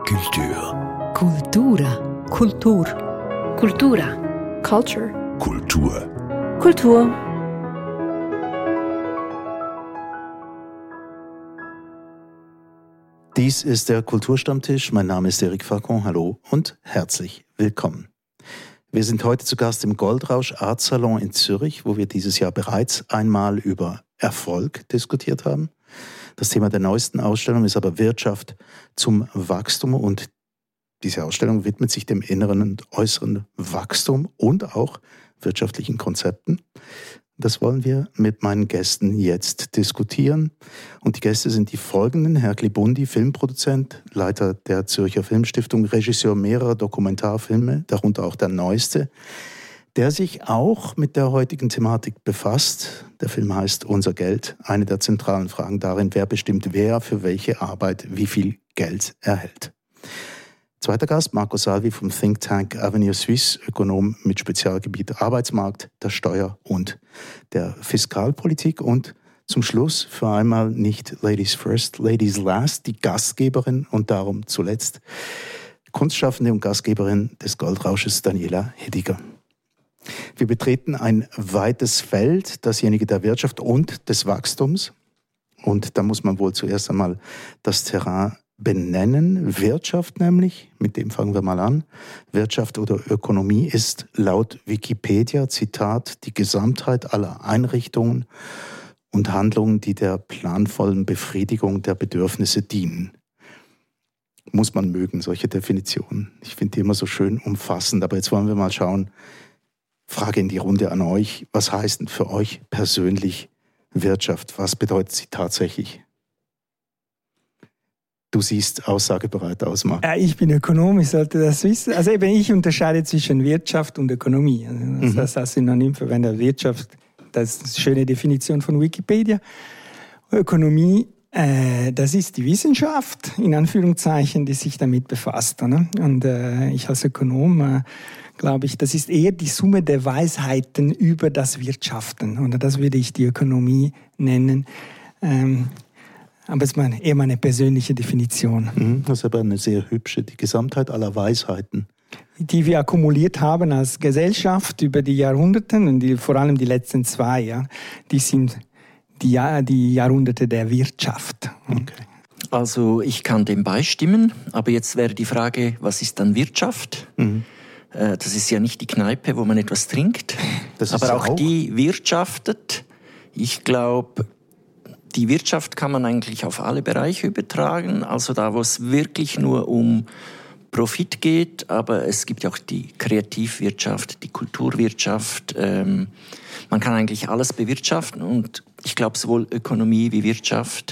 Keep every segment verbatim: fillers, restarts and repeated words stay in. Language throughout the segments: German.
Kultur. Kultura. Kultur. Kultura. Culture. Kultur. Kultur. Dies ist der Kulturstammtisch. Mein Name ist Eric Facon. Hallo und herzlich willkommen. Wir sind heute zu Gast im Goldrausch Art Salon in Zürich, wo wir dieses Jahr bereits einmal über Erfolg diskutiert haben. Das Thema der neuesten Ausstellung ist aber Wirtschaft zum Wachstum, und diese Ausstellung widmet sich dem inneren und äußeren Wachstum und auch wirtschaftlichen Konzepten. Das wollen wir mit meinen Gästen jetzt diskutieren. Und die Gäste sind die folgenden: Herr Glibundi, Filmproduzent, Leiter der Zürcher Filmstiftung, Regisseur mehrerer Dokumentarfilme, darunter auch der neueste, der sich auch mit der heutigen Thematik befasst. Der Film heißt Unser Geld. Eine der zentralen Fragen darin: Wer bestimmt, wer für welche Arbeit wie viel Geld erhält. Zweiter Gast, Marco Salvi vom Think Tank Avenir Suisse, Ökonom mit Spezialgebiet Arbeitsmarkt, der Steuer und der Fiskalpolitik. Und zum Schluss für einmal nicht Ladies First, Ladies Last, die Gastgeberin und darum zuletzt Kunstschaffende und Gastgeberin des Goldrausches, Daniela Hediger. Wir betreten ein weites Feld, dasjenige der Wirtschaft und des Wachstums. Und da muss man wohl zuerst einmal das Terrain benennen. Wirtschaft nämlich, mit dem fangen wir mal an. Wirtschaft oder Ökonomie ist laut Wikipedia, Zitat, die Gesamtheit aller Einrichtungen und Handlungen, die der planvollen Befriedigung der Bedürfnisse dienen. Muss man mögen, solche Definitionen. Ich finde die immer so schön umfassend. Aber jetzt wollen wir mal schauen. Frage in die Runde an euch. Was heißt denn für euch persönlich Wirtschaft? Was bedeutet sie tatsächlich? Du siehst aussagebereit aus, Marc. Ja, ich bin Ökonom, ich sollte das wissen. Also eben, ich unterscheide zwischen Wirtschaft und Ökonomie. Also das mhm. heißt, als Synonym verwende Wirtschaft, das ist eine schöne Definition von Wikipedia. Ökonomie, äh, das ist die Wissenschaft, in Anführungszeichen, die sich damit befasst. Ne? Und äh, ich als Ökonom, äh, glaube ich, das ist eher die Summe der Weisheiten über das Wirtschaften. Und das würde ich die Ökonomie nennen. Ähm, Aber es ist meine, eher meine persönliche Definition. Das ist aber eine sehr hübsche, die Gesamtheit aller Weisheiten. Die wir akkumuliert haben als Gesellschaft über die Jahrhunderte, und die, vor allem die letzten zwei, ja, die sind die, die Jahrhunderte der Wirtschaft. Okay. Also ich kann dem beistimmen, aber jetzt wäre die Frage, was ist dann Wirtschaft? Mhm. Das ist ja nicht die Kneipe, wo man etwas trinkt, das aber auch, auch die wirtschaftet. Ich glaube, die Wirtschaft kann man eigentlich auf alle Bereiche übertragen, also da, wo es wirklich nur um Profit geht, aber es gibt ja auch die Kreativwirtschaft, die Kulturwirtschaft. Ähm, man kann eigentlich alles bewirtschaften, und ich glaube, sowohl Ökonomie wie Wirtschaft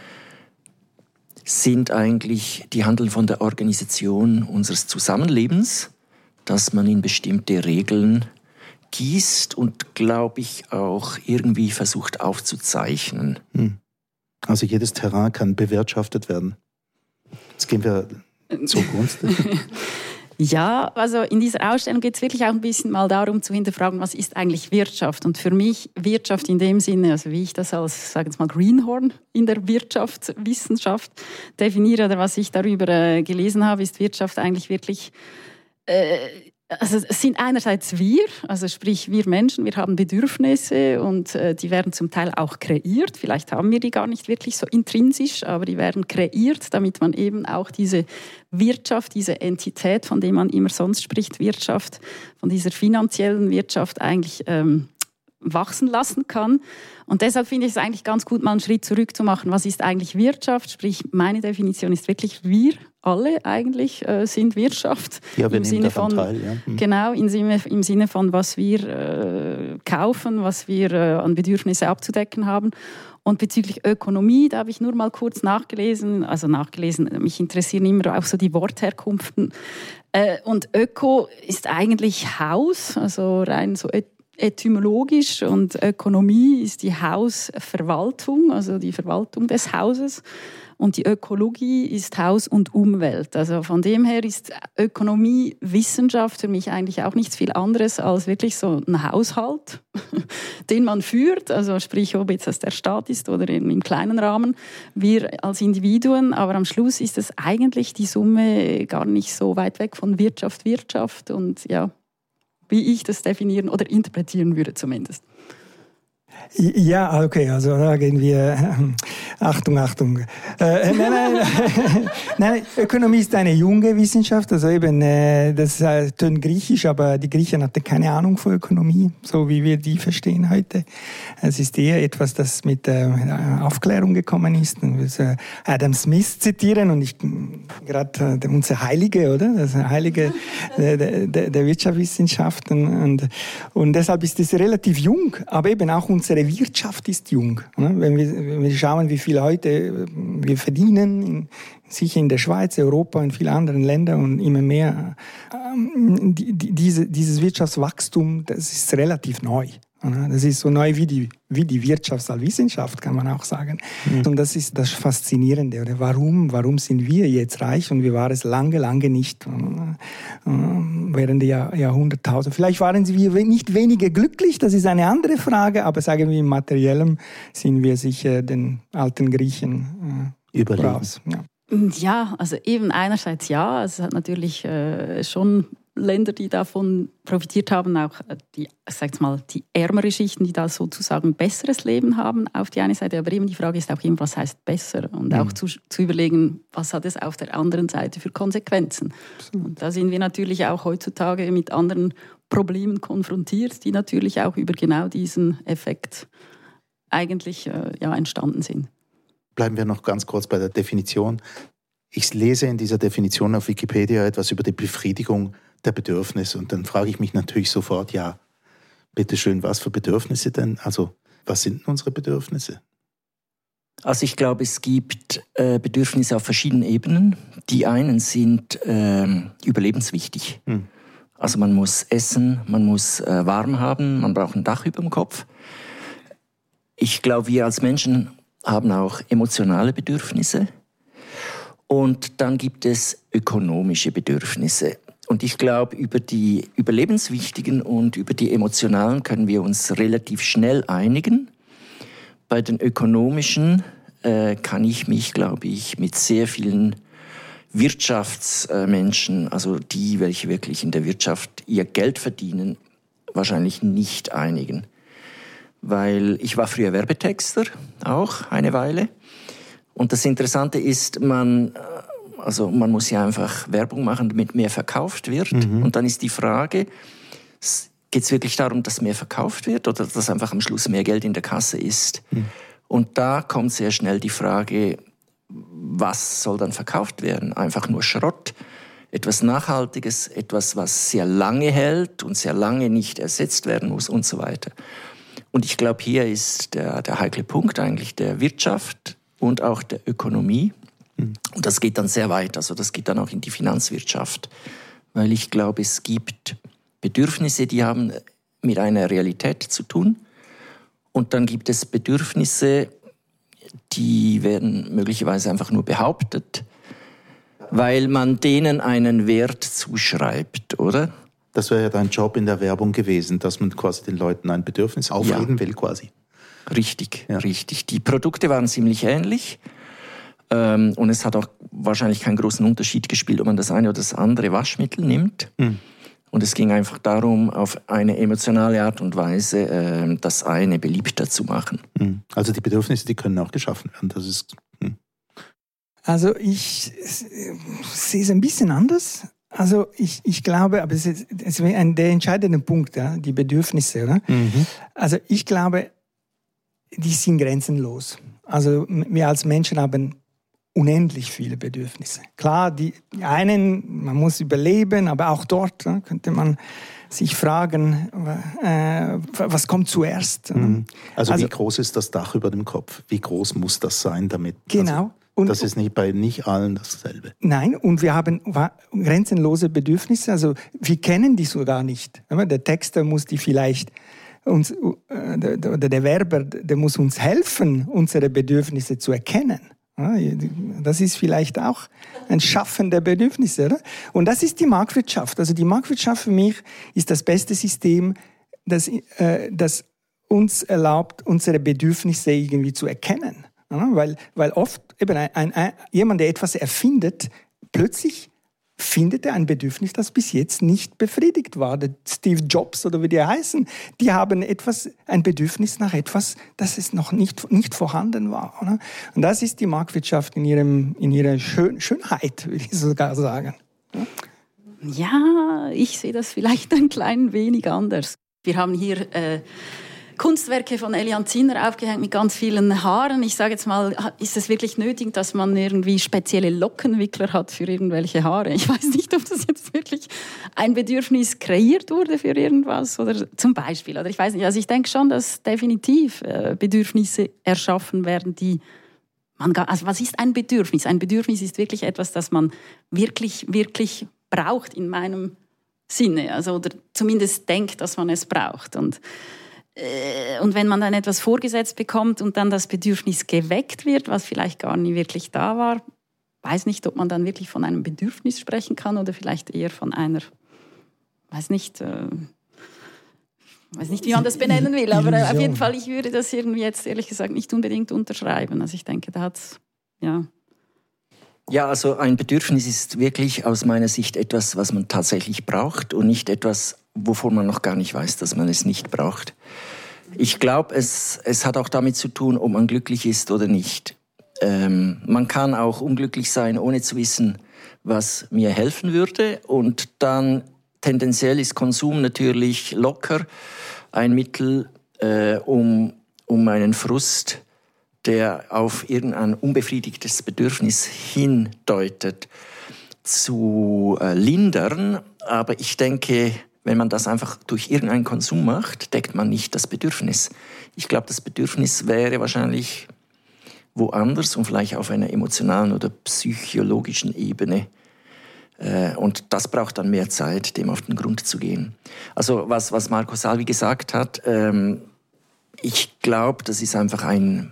sind eigentlich, die handeln von der Organisation unseres Zusammenlebens, dass man in bestimmte Regeln gießt und, glaube ich, auch irgendwie versucht aufzuzeichnen. Also jedes Terrain kann bewirtschaftet werden. Jetzt gehen wir zur Kunst. Ja, also in dieser Ausstellung geht es wirklich auch ein bisschen mal darum zu hinterfragen, was ist eigentlich Wirtschaft? Und für mich Wirtschaft in dem Sinne, also wie ich das als, sagen wir mal, Greenhorn in der Wirtschaftswissenschaft definiere oder was ich darüber äh, gelesen habe, ist Wirtschaft eigentlich wirklich äh, Also es sind einerseits wir, also sprich wir Menschen, wir haben Bedürfnisse, und äh, die werden zum Teil auch kreiert. Vielleicht haben wir die gar nicht wirklich so intrinsisch, aber die werden kreiert, damit man eben auch diese Wirtschaft, diese Entität, von der man immer sonst spricht, Wirtschaft, von dieser finanziellen Wirtschaft eigentlich ähm, wachsen lassen kann. Und deshalb finde ich es eigentlich ganz gut, mal einen Schritt zurück zu machen. Was ist eigentlich Wirtschaft? Sprich, meine Definition ist wirklich, wir alle eigentlich äh, sind Wirtschaft. Ja, wir im nehmen Sinne davon von, teil, ja. Hm. Genau, im Sinne, im Sinne von, was wir äh, kaufen, was wir äh, an Bedürfnisse abzudecken haben. Und bezüglich Ökonomie, da habe ich nur mal kurz nachgelesen, also nachgelesen, mich interessieren immer auch so die Wortherkunften. Äh, und Öko ist eigentlich Haus, also rein so etymologisch und Ökonomie ist die Hausverwaltung, also die Verwaltung des Hauses. Und die Ökologie ist Haus und Umwelt. Also von dem her ist Ökonomie Wissenschaft für mich eigentlich auch nichts viel anderes als wirklich so ein Haushalt, den man führt. Also sprich, ob jetzt das der Staat ist oder im kleinen Rahmen, wir als Individuen. Aber am Schluss ist es eigentlich die Summe gar nicht so weit weg von Wirtschaft, Wirtschaft und ja, wie ich das definieren oder interpretieren würde zumindest. Ja, okay, also da gehen wir. Äh, Achtung, Achtung. Äh, nein, nein, nein, Ökonomie ist eine junge Wissenschaft, also eben, äh, das äh, tönt griechisch, aber die Griechen hatten keine Ahnung von Ökonomie, so wie wir die verstehen heute. Es ist eher etwas, das mit äh, Aufklärung gekommen ist. Und wir äh, Adam Smith zitieren und ich gerade äh, unser Heilige, oder? Das Heilige der, der, der Wirtschaftswissenschaften und, und deshalb ist es relativ jung, aber eben auch unsere Wirtschaft ist jung. Wenn wir, wenn wir schauen, wie viel heute wir verdienen, sicher in der Schweiz, Europa, in vielen anderen Ländern und immer mehr, die, die, diese, dieses Wirtschaftswachstum, das ist relativ neu. Das ist so neu wie die, wie die Wirtschaft als Wissenschaft, kann man auch sagen. Mhm. Und das ist das Faszinierende. Oder warum, warum sind wir jetzt reich und wir waren es lange, lange nicht während der Jahrhunderttausend. Vielleicht waren wir nicht weniger glücklich, das ist eine andere Frage, aber sagen wir im Materiellen sind wir sicher den alten Griechen äh, voraus. Ja. Ja, also eben einerseits ja, es hat natürlich äh, schon Länder, die davon profitiert haben, auch die, sag's mal, die ärmere Schichten, die da sozusagen besseres Leben haben auf die eine Seite. Aber eben die Frage ist auch immer, was heißt besser? Und mhm. auch zu, zu überlegen, was hat es auf der anderen Seite für Konsequenzen? Absolut. Und da sind wir natürlich auch heutzutage mit anderen Problemen konfrontiert, die natürlich auch über genau diesen Effekt eigentlich äh, ja, entstanden sind. Bleiben wir noch ganz kurz bei der Definition. Ich lese in dieser Definition auf Wikipedia etwas über die Befriedigung der Bedürfnisse. Und dann frage ich mich natürlich sofort, ja, bitteschön, was für Bedürfnisse denn? Also, was sind unsere Bedürfnisse? Also ich glaube, es gibt äh, Bedürfnisse auf verschiedenen Ebenen. Die einen sind äh, überlebenswichtig. Hm. Also man muss essen, man muss äh, warm haben, man braucht ein Dach über dem Kopf. Ich glaube, wir als Menschen haben auch emotionale Bedürfnisse. Und dann gibt es ökonomische Bedürfnisse. Und ich glaube, über die überlebenswichtigen und über die emotionalen können wir uns relativ schnell einigen. Bei den ökonomischen äh, kann ich mich, glaube ich, mit sehr vielen Wirtschaftsmenschen, also die, welche wirklich in der Wirtschaft ihr Geld verdienen, wahrscheinlich nicht einigen. Weil ich war früher Werbetexter, auch eine Weile. Und das Interessante ist, man... Also man muss ja einfach Werbung machen, damit mehr verkauft wird. Mhm. Und dann ist die Frage, geht es wirklich darum, dass mehr verkauft wird oder dass einfach am Schluss mehr Geld in der Kasse ist? Mhm. Und da kommt sehr schnell die Frage, was soll dann verkauft werden? Einfach nur Schrott, etwas Nachhaltiges, etwas, was sehr lange hält und sehr lange nicht ersetzt werden muss und so weiter. Und ich glaube, hier ist der, der heikle Punkt eigentlich der Wirtschaft und auch der Ökonomie. Und das geht dann sehr weit, also das geht dann auch in die Finanzwirtschaft, weil ich glaube, es gibt Bedürfnisse, die haben mit einer Realität zu tun und dann gibt es Bedürfnisse, die werden möglicherweise einfach nur behauptet, weil man denen einen Wert zuschreibt, oder? Das wäre ja dein Job in der Werbung gewesen, dass man quasi den Leuten ein Bedürfnis aufreden ja. will quasi. Richtig, ja. richtig. Die Produkte waren ziemlich ähnlich. Und es hat auch wahrscheinlich keinen großen Unterschied gespielt, ob man das eine oder das andere Waschmittel nimmt. Mhm. Und es ging einfach darum, auf eine emotionale Art und Weise das eine beliebter zu machen. Mhm. Also die Bedürfnisse, die können auch geschaffen werden. Das ist, mhm. Also ich sehe es ein bisschen anders. Also ich, ich glaube, aber es ist, es ist ein, der entscheidende Punkt, ja, die Bedürfnisse. Oder? Mhm. Also ich glaube, die sind grenzenlos. Also wir als Menschen haben unendlich viele Bedürfnisse. Klar, die einen, man muss überleben, aber auch dort ne, könnte man sich fragen, äh, was kommt zuerst? Mhm. Also, also wie groß ist das Dach über dem Kopf? Wie groß muss das sein, damit? Genau. Also, und, das ist nicht bei nicht allen dasselbe. Nein, und wir haben grenzenlose Bedürfnisse. Also wir kennen die sogar nicht. Der Texter muss die vielleicht uns, äh, der, der Werber, der muss uns helfen, unsere Bedürfnisse zu erkennen. Das ist vielleicht auch ein Schaffen der Bedürfnisse, oder? Und das ist die Marktwirtschaft. Also die Marktwirtschaft für mich ist das beste System, das, äh, das uns erlaubt, unsere Bedürfnisse irgendwie zu erkennen. Ja, weil, weil oft eben ein, ein, ein, jemand, der etwas erfindet, plötzlich findet er ein Bedürfnis, das bis jetzt nicht befriedigt war. Der Steve Jobs oder wie die heißen, die haben etwas, ein Bedürfnis nach etwas, das es noch nicht, nicht vorhanden war. Oder? Und das ist die Marktwirtschaft in, ihrem, in ihrer Schön, Schönheit, würde ich sogar sagen. Ja? Ja, ich sehe das vielleicht ein klein wenig anders. Wir haben hier äh, Kunstwerke von Elian Zinner aufgehängt mit ganz vielen Haaren. Ich sage jetzt mal, ist es wirklich nötig, dass man irgendwie spezielle Lockenwickler hat für irgendwelche Haare? Ich weiß nicht, ob das jetzt wirklich ein Bedürfnis kreiert wurde für irgendwas oder zum Beispiel. Oder ich weiß nicht. Also ich denke schon, dass definitiv äh, Bedürfnisse erschaffen werden, die man gar, also was ist ein Bedürfnis? Ein Bedürfnis ist wirklich etwas, das man wirklich, wirklich braucht in meinem Sinne. Also oder zumindest denkt, dass man es braucht. Und Und wenn man dann etwas vorgesetzt bekommt und dann das Bedürfnis geweckt wird, was vielleicht gar nie wirklich da war, weiß nicht, ob man dann wirklich von einem Bedürfnis sprechen kann oder vielleicht eher von einer, weiß nicht, äh, weiß nicht, wie man das benennen will, aber auf jeden Fall, ich würde das irgendwie jetzt ehrlich gesagt nicht unbedingt unterschreiben. Also ich denke, da hat's, ja. Ja, also ein Bedürfnis ist wirklich aus meiner Sicht etwas, was man tatsächlich braucht und nicht etwas, wovon man noch gar nicht weiß, dass man es nicht braucht. Ich glaube, es, es hat auch damit zu tun, ob man glücklich ist oder nicht. Ähm, man kann auch unglücklich sein, ohne zu wissen, was mir helfen würde. Und dann tendenziell ist Konsum natürlich locker ein Mittel, äh, um, um meinen Frust, der auf irgendein unbefriedigtes Bedürfnis hindeutet, zu äh, lindern. Aber ich denke, wenn man das einfach durch irgendeinen Konsum macht, deckt man nicht das Bedürfnis. Ich glaube, das Bedürfnis wäre wahrscheinlich woanders und vielleicht auf einer emotionalen oder psychologischen Ebene. Und das braucht dann mehr Zeit, dem auf den Grund zu gehen. Also was, was Marco Salvi gesagt hat, ähm, ich glaube, das ist einfach ein...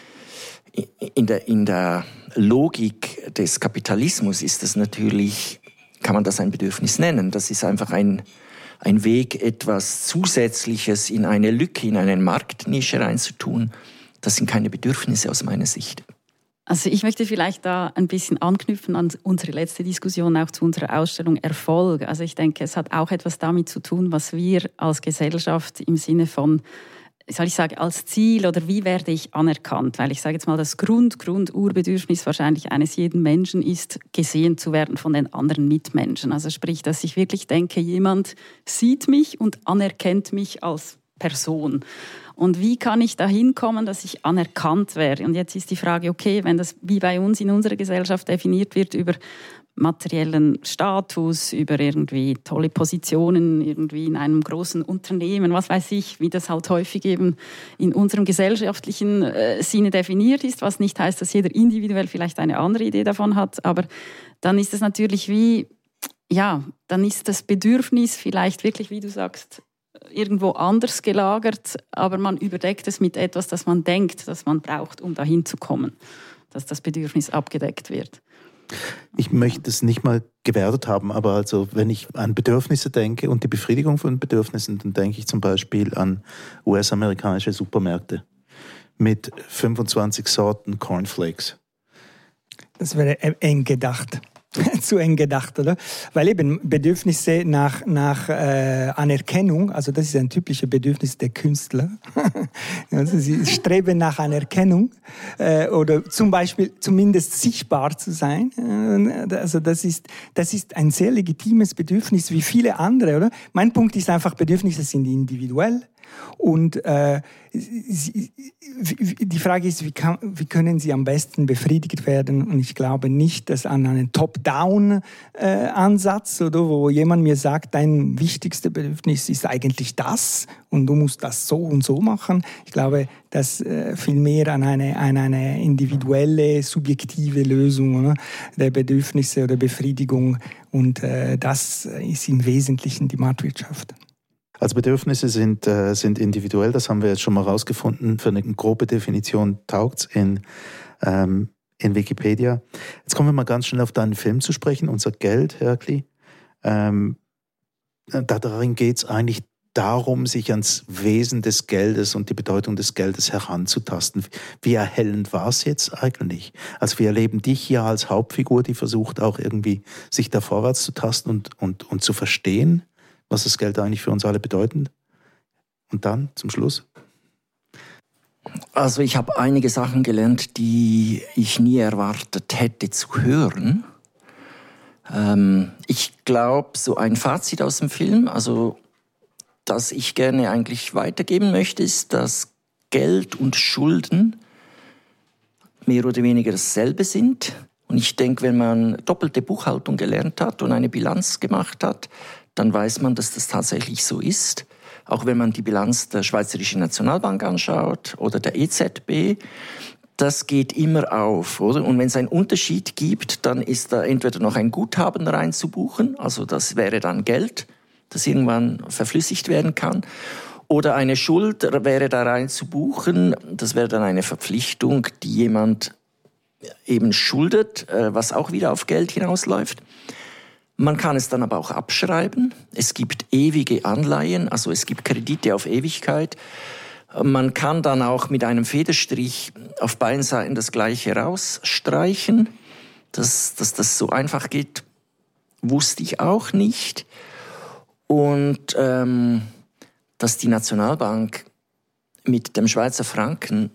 In der, in der Logik des Kapitalismus ist das natürlich, kann man das ein Bedürfnis nennen. Das ist einfach ein, ein Weg, etwas Zusätzliches in eine Lücke, in eine Marktnische reinzutun. Das sind keine Bedürfnisse aus meiner Sicht. Also ich möchte vielleicht da ein bisschen anknüpfen an unsere letzte Diskussion, auch zu unserer Ausstellung Erfolg. Also ich denke, es hat auch etwas damit zu tun, was wir als Gesellschaft im Sinne von, soll ich sagen, als Ziel oder wie werde ich anerkannt? Weil ich sage jetzt mal, das Grund, Grund-Urbedürfnis wahrscheinlich eines jeden Menschen ist, gesehen zu werden von den anderen Mitmenschen. Also sprich, dass ich wirklich denke, jemand sieht mich und anerkennt mich als Person. Und wie kann ich da hinkommen, dass ich anerkannt werde? Und jetzt ist die Frage, okay, wenn das wie bei uns in unserer Gesellschaft definiert wird über materiellen Status, über irgendwie tolle Positionen irgendwie in einem großen Unternehmen, was weiß ich, wie das halt häufig eben in unserem gesellschaftlichen äh, Sinne definiert ist, was nicht heißt, dass jeder individuell vielleicht eine andere Idee davon hat, aber dann ist es natürlich wie, ja, dann ist das Bedürfnis vielleicht wirklich, wie du sagst, irgendwo anders gelagert, aber man überdeckt es mit etwas, das man denkt, das man braucht, um dahin zu kommen, dass das Bedürfnis abgedeckt wird. Ich möchte es nicht mal gewertet haben, aber also wenn ich an Bedürfnisse denke und die Befriedigung von Bedürfnissen, dann denke ich zum Beispiel an U S-amerikanische Supermärkte mit fünfundzwanzig Sorten Cornflakes. Das wäre eng gedacht. Zu eng gedacht, oder? Weil eben Bedürfnisse nach, nach äh, Anerkennung, also das ist ein typisches Bedürfnis der Künstler. Also sie streben nach Anerkennung äh, oder zum Beispiel zumindest sichtbar zu sein. Also das ist, das ist ein sehr legitimes Bedürfnis wie viele andere, oder? Mein Punkt ist einfach, Bedürfnisse sind individuell. Und äh, die Frage ist, wie, kann, wie können sie am besten befriedigt werden? Und ich glaube nicht, dass an einen Top-Down-Ansatz, äh, oder wo jemand mir sagt, dein wichtigstes Bedürfnis ist eigentlich das und du musst das so und so machen. Ich glaube, dass äh, vielmehr an eine, an eine individuelle, subjektive Lösung, oder, der Bedürfnisse oder Befriedigung. Und äh, das ist im Wesentlichen die Marktwirtschaft. Also Bedürfnisse sind, äh, sind individuell, das haben wir jetzt schon mal rausgefunden. Für eine grobe Definition taugt es in, ähm, in Wikipedia. Jetzt kommen wir mal ganz schnell auf deinen Film zu sprechen, Unser Geld, Herkli. Ähm, darin geht es eigentlich darum, sich ans Wesen des Geldes und die Bedeutung des Geldes heranzutasten. Wie erhellend war es jetzt eigentlich? Also wir erleben dich hier als Hauptfigur, die versucht auch irgendwie sich da vorwärts zu tasten und, und, und zu verstehen, was das Geld eigentlich für uns alle bedeutet. Und dann zum Schluss? Also ich habe einige Sachen gelernt, die ich nie erwartet hätte zu hören. Ähm, ich glaube, so ein Fazit aus dem Film, also das ich gerne eigentlich weitergeben möchte, ist, dass Geld und Schulden mehr oder weniger dasselbe sind. Und ich denke, wenn man doppelte Buchhaltung gelernt hat und eine Bilanz gemacht hat, dann weiß man, dass das tatsächlich so ist. Auch wenn man die Bilanz der Schweizerischen Nationalbank anschaut oder der E Z B, das geht immer auf, oder? Und wenn es einen Unterschied gibt, dann ist da entweder noch ein Guthaben reinzubuchen, also das wäre dann Geld, das irgendwann verflüssigt werden kann. Oder eine Schuld wäre da rein zu buchen, das wäre dann eine Verpflichtung, die jemand eben schuldet, was auch wieder auf Geld hinausläuft. Man kann es dann aber auch abschreiben. Es gibt ewige Anleihen, also es gibt Kredite auf Ewigkeit. Man kann dann auch mit einem Federstrich auf beiden Seiten das Gleiche rausstreichen. Dass, dass das so einfach geht, wusste ich auch nicht. Und ähm, dass die Nationalbank mit dem Schweizer Franken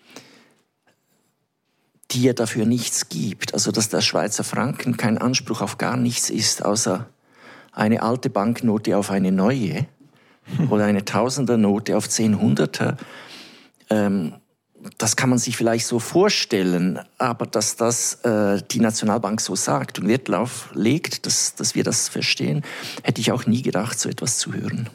dir dafür nichts gibt. Also dass der Schweizer Franken kein Anspruch auf gar nichts ist, außer eine alte Banknote auf eine neue oder eine Tausendernote auf zehn Hunderter. Ähm, das kann man sich vielleicht so vorstellen, aber dass das äh, die Nationalbank so sagt und Wert darauf legt, dass, dass wir das verstehen, hätte ich auch nie gedacht, so etwas zu hören.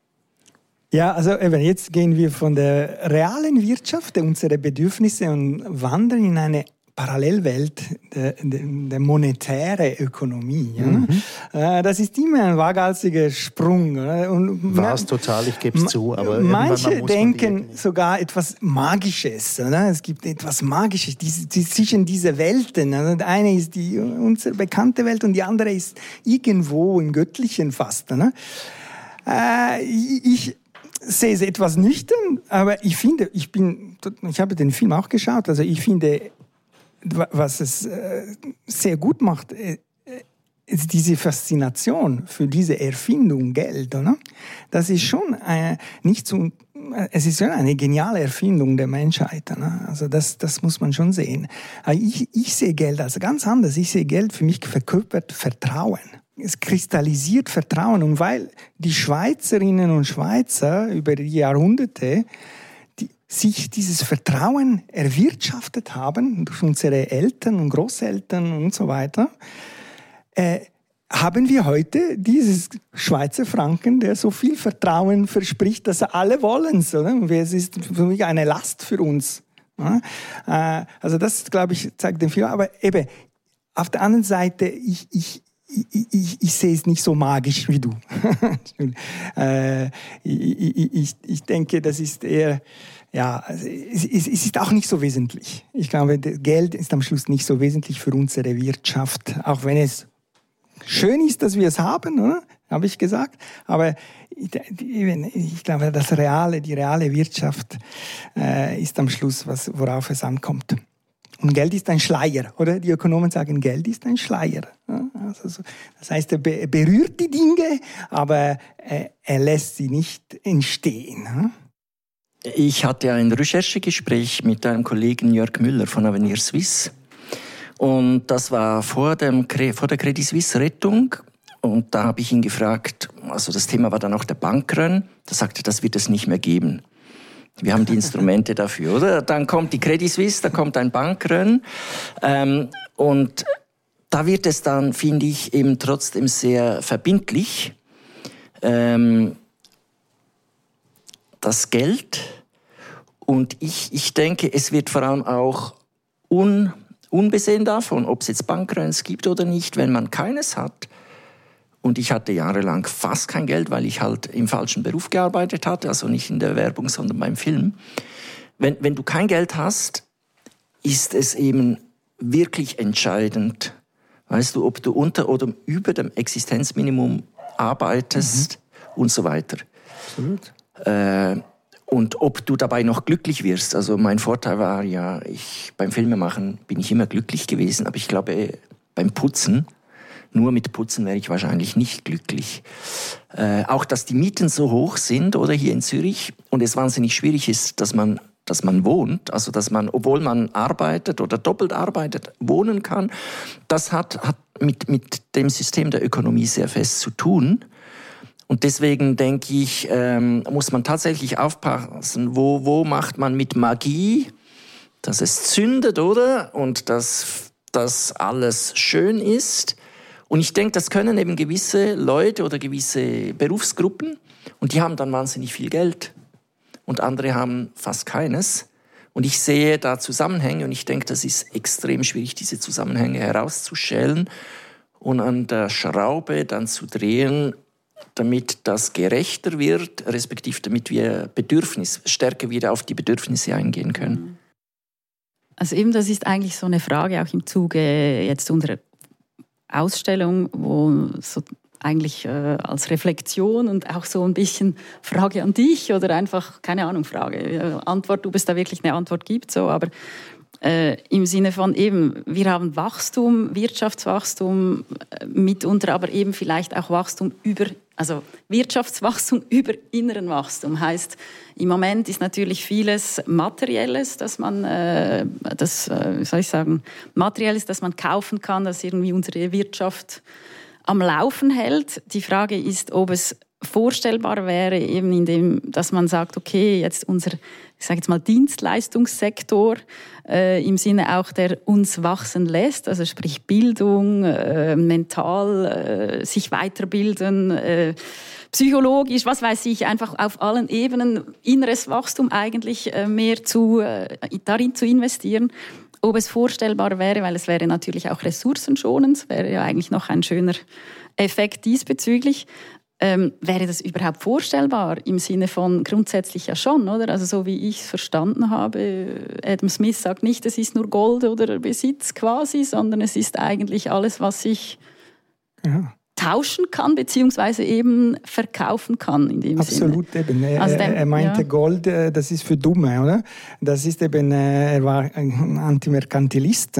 Ja, also eben jetzt gehen wir von der realen Wirtschaft, unsere Bedürfnisse und wandern in eine Parallelwelt der, der, der monetäre Ökonomie. Ja? Mhm. Das ist immer ein waghalsiger Sprung. War es total, ich gebe es zu. Aber manche denken sogar etwas Magisches. Oder? Es gibt etwas Magisches die, die, zwischen diesen Welten. Die eine ist die unsere bekannte Welt und die andere ist irgendwo im Göttlichen fast. Oder? Äh, ich sehe es etwas nüchtern, aber ich finde, ich bin, ich habe den Film auch geschaut, also ich finde, was es äh, sehr gut macht, äh, ist diese Faszination für diese Erfindung Geld, oder? Das ist schon äh, nicht so, es ist schon eine geniale Erfindung der Menschheit, oder? Also das, das muss man schon sehen. Aber ich, ich sehe Geld als ganz anders. Ich sehe Geld für mich verkörpert Vertrauen. Es kristallisiert Vertrauen. Und weil die Schweizerinnen und Schweizer über die Jahrhunderte die, sich dieses Vertrauen erwirtschaftet haben, durch unsere Eltern und Großeltern und so weiter, äh, haben wir heute dieses Schweizer Franken, der so viel Vertrauen verspricht, dass alle wollen es. Es ist für mich eine Last für uns. Ja? Äh, also das, glaube ich, zeigt den Film. Aber eben, auf der anderen Seite, ich, ich Ich, ich, ich sehe es nicht so magisch wie du. äh, ich, ich, ich denke, das ist eher, ja, es, es ist auch nicht so wesentlich. Ich glaube, Geld ist am Schluss nicht so wesentlich für unsere Wirtschaft, auch wenn es schön ist, dass wir es haben, oder? Habe ich gesagt. Aber ich, ich glaube, das reale, die reale Wirtschaft äh, ist am Schluss, was, worauf es ankommt. Und Geld ist ein Schleier, oder? Die Ökonomen sagen, Geld ist ein Schleier. Also, das heißt, er berührt die Dinge, aber er lässt sie nicht entstehen. Ich hatte ein Recherchegespräch mit einem Kollegen Jörg Müller von Avenir Suisse. Und das war vor, dem, vor der Credit Suisse Rettung. Und da habe ich ihn gefragt, also das Thema war dann auch der Bankrun. Da sagte er, das wird es nicht mehr geben. Wir haben die Instrumente dafür, oder? Dann kommt die Credit Suisse, da kommt ein Bankrun. Ähm, und da wird es dann, finde ich, eben trotzdem sehr verbindlich. Ähm, das Geld. Und ich, ich denke, es wird vor allem auch un, unbesehen davon, ob es jetzt Bankruns gibt oder nicht, wenn man keines hat Und ich hatte jahrelang fast kein Geld, weil ich halt im falschen Beruf gearbeitet hatte, also nicht in der Werbung, sondern beim Film. Wenn, wenn du kein Geld hast, ist es eben wirklich entscheidend, weißt du, ob du unter oder über dem Existenzminimum arbeitest mhm. und so weiter. Absolut. Äh, und ob du dabei noch glücklich wirst. Also mein Vorteil war ja, ich, beim Filmemachen bin ich immer glücklich gewesen, aber ich glaube, beim Putzen, nur mit Putzen wäre ich wahrscheinlich nicht glücklich. Äh, auch, dass die Mieten so hoch sind, oder hier in Zürich, und es wahnsinnig schwierig ist, dass man, dass man wohnt, also dass man, obwohl man arbeitet oder doppelt arbeitet, wohnen kann, das hat, hat mit, mit dem System der Ökonomie sehr fest zu tun. Und deswegen denke ich, ähm, muss man tatsächlich aufpassen, wo, wo macht man mit Magie, dass es zündet, oder? Und dass, dass alles schön ist. Und ich denke, das können eben gewisse Leute oder gewisse Berufsgruppen. Und die haben dann wahnsinnig viel Geld. Und andere haben fast keines. Und ich sehe da Zusammenhänge. Und ich denke, das ist extrem schwierig, diese Zusammenhänge herauszustellen und an der Schraube dann zu drehen, damit das gerechter wird, respektive damit wir Bedürfnis, stärker wieder auf die Bedürfnisse eingehen können. Also eben, das ist eigentlich so eine Frage auch im Zuge jetzt unserer Ausstellung, wo so eigentlich äh, als Reflexion und auch so ein bisschen Frage an dich oder einfach, keine Ahnung, Frage, äh, Antwort, ob es da wirklich eine Antwort gibt, so, aber Äh, im Sinne von eben, wir haben Wachstum, Wirtschaftswachstum, äh, mitunter aber eben vielleicht auch Wachstum über, also Wirtschaftswachstum über inneren Wachstum. Heißt, im Moment ist natürlich vieles Materielles, dass man, äh, das, äh, wie soll ich sagen, Materielles, das man kaufen kann, das irgendwie unsere Wirtschaft am Laufen hält. Die Frage ist, ob es vorstellbar wäre, eben in dem, dass man sagt, okay, jetzt unser, ich sage jetzt mal Dienstleistungssektor äh, im Sinne auch, der uns wachsen lässt, also sprich Bildung, äh, mental, äh, sich weiterbilden, äh, psychologisch, was weiß ich, einfach auf allen Ebenen inneres Wachstum eigentlich äh, mehr zu, äh, darin zu investieren. Ob es vorstellbar wäre, weil es wäre natürlich auch ressourcenschonend, es wäre ja eigentlich noch ein schöner Effekt diesbezüglich. Ähm, wäre das überhaupt vorstellbar? Im Sinne von grundsätzlich ja schon, oder? Also so wie ich es verstanden habe, Adam Smith sagt nicht, es ist nur Gold oder Besitz quasi, sondern es ist eigentlich alles, was ich ja. tauschen kann, beziehungsweise eben verkaufen kann in dem Absolut Sinne. Eben. Er, also dem, er meinte, ja. Gold, das ist für Dumme, oder? Das ist eben, er war ein Antimerkantilist.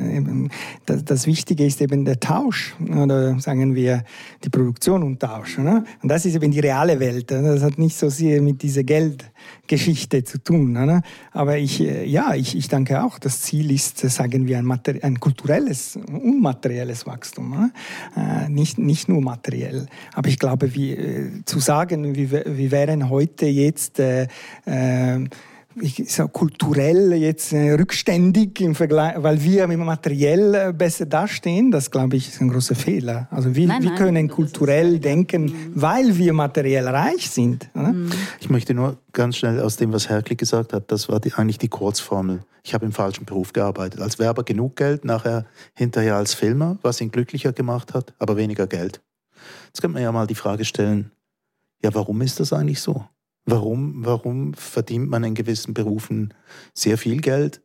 Das, das Wichtige ist eben der Tausch, oder sagen wir die Produktion und Tausch. Oder? Und das ist eben die reale Welt. Das hat nicht so sehr mit dieser Geldgeschichte zu tun. Oder? Aber ich, ja, ich, ich denke auch, das Ziel ist, sagen wir, ein, Materi- ein kulturelles, unmaterielles Wachstum. Oder? Nicht Nicht nur materiell. Aber ich glaube, wie, äh, zu sagen, wir, wir wären heute jetzt äh, äh, ich sag, kulturell jetzt äh, rückständig im Vergleich, weil wir materiell äh, besser dastehen, das glaube ich ist ein großer Fehler. Also wir, nein, wir nein, können kulturell ist, denken, mhm. weil wir materiell reich sind. Mhm. Ich möchte nur ganz schnell aus dem, was Herkli gesagt hat, das war die, eigentlich die Kurzformel. Ich habe im falschen Beruf gearbeitet. Als Werber genug Geld, nachher hinterher als Filmer, was ihn glücklicher gemacht hat, aber weniger Geld. Jetzt könnte man ja mal die Frage stellen, ja, warum ist das eigentlich so? Warum, warum verdient man in gewissen Berufen sehr viel Geld?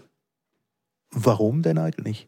Warum denn eigentlich?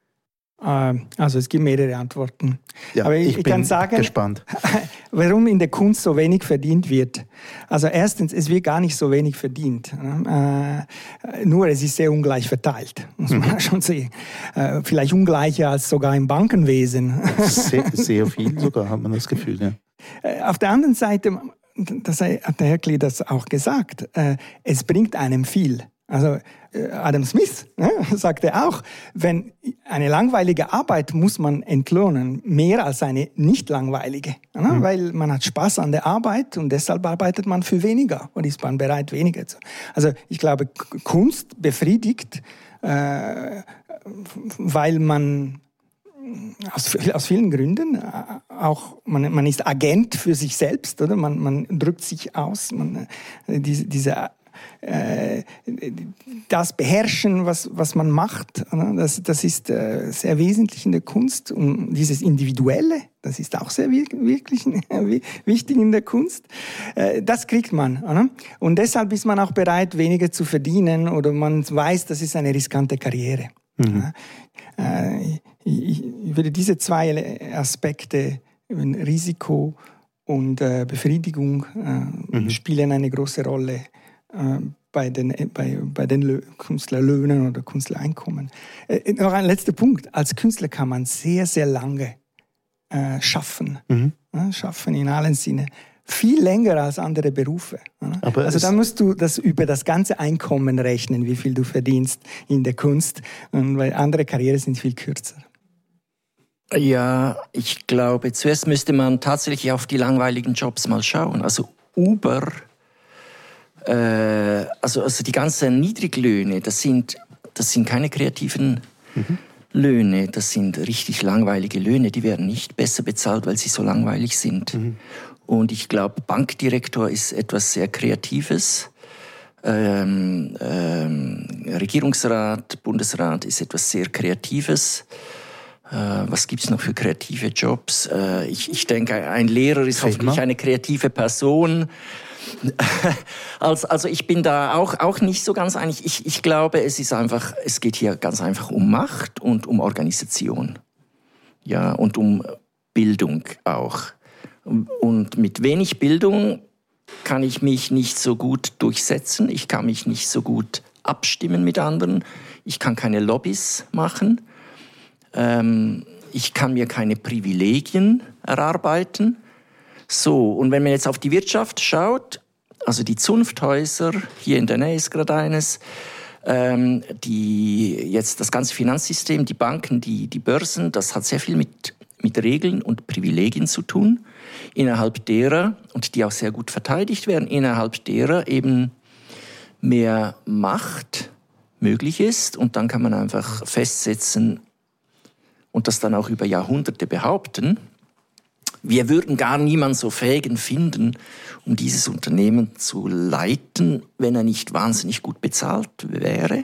Also es gibt mehrere Antworten. Ja, aber ich, ich ich bin kann sagen, gespannt. Warum in der Kunst so wenig verdient wird. Also erstens, es wird gar nicht so wenig verdient. Äh, nur es ist sehr ungleich verteilt, muss man mhm. schon sehen. Äh, vielleicht ungleicher als sogar im Bankenwesen. Sehr, sehr viel sogar, hat man das Gefühl. Ja. Äh, auf der anderen Seite, das hat der Herr Klee das auch gesagt, äh, es bringt einem viel. Also Adam Smith ne, sagte auch, wenn eine langweilige Arbeit muss man entlohnen, mehr als eine nicht langweilige. Ne, mhm. Weil man hat Spaß an der Arbeit und deshalb arbeitet man für weniger und ist man bereit, weniger zu. Also ich glaube, Kunst befriedigt, äh, weil man Aus, aus vielen Gründen, auch man, man ist Agent für sich selbst, oder? Man, man drückt sich aus, man, diese, diese Das Beherrschen, was, was man macht, das, das ist sehr wesentlich in der Kunst. Und dieses Individuelle, das ist auch sehr wirklich wichtig in der Kunst. Das kriegt man. Und deshalb ist man auch bereit, weniger zu verdienen oder man weiß, das ist eine riskante Karriere. Mhm. Ich würde diese zwei Aspekte, Risiko und Befriedigung, mhm. spielen eine große Rolle bei den, bei, bei den Künstlerlöhnen oder Künstlereinkommen. Noch ein letzter Punkt. Als Künstler kann man sehr, sehr lange schaffen. Mhm. Schaffen in allen Sinne. Viel länger als andere Berufe. Aber also da musst du das über das ganze Einkommen rechnen, wie viel du verdienst in der Kunst, weil andere Karrieren sind viel kürzer. Ja, ich glaube, zuerst müsste man tatsächlich auf die langweiligen Jobs mal schauen. Also Uber, äh, also, also die ganzen Niedriglöhne, das sind, das sind keine kreativen mhm. Löhne, das sind richtig langweilige Löhne, die werden nicht besser bezahlt, weil sie so langweilig sind. Mhm. Und ich glaube, Bankdirektor ist etwas sehr Kreatives. Ähm, ähm, Regierungsrat, Bundesrat ist etwas sehr Kreatives. Äh, was gibt's noch für kreative Jobs? Äh, ich, ich denke, ein Lehrer ist hoffentlich eine kreative Person. also, also ich bin da auch, auch nicht so ganz einig. Ich, ich glaube, es ist einfach, es geht hier ganz einfach um Macht und um Organisation. Ja, und um Bildung auch. Und mit wenig Bildung kann ich mich nicht so gut durchsetzen. Ich kann mich nicht so gut abstimmen mit anderen. Ich kann keine Lobbys machen. Ähm, ich kann mir keine Privilegien erarbeiten. So, und wenn man jetzt auf die Wirtschaft schaut, also die Zunfthäuser, hier in der Nähe ist gerade eines, ähm, die jetzt das ganze Finanzsystem, die Banken, die, die Börsen, das hat sehr viel mit, mit Regeln und Privilegien zu tun, innerhalb derer, und die auch sehr gut verteidigt werden, innerhalb derer eben mehr Macht möglich ist. Und dann kann man einfach festsetzen und das dann auch über Jahrhunderte behaupten, wir würden gar niemanden so fähigen finden, um dieses Unternehmen zu leiten, wenn er nicht wahnsinnig gut bezahlt wäre.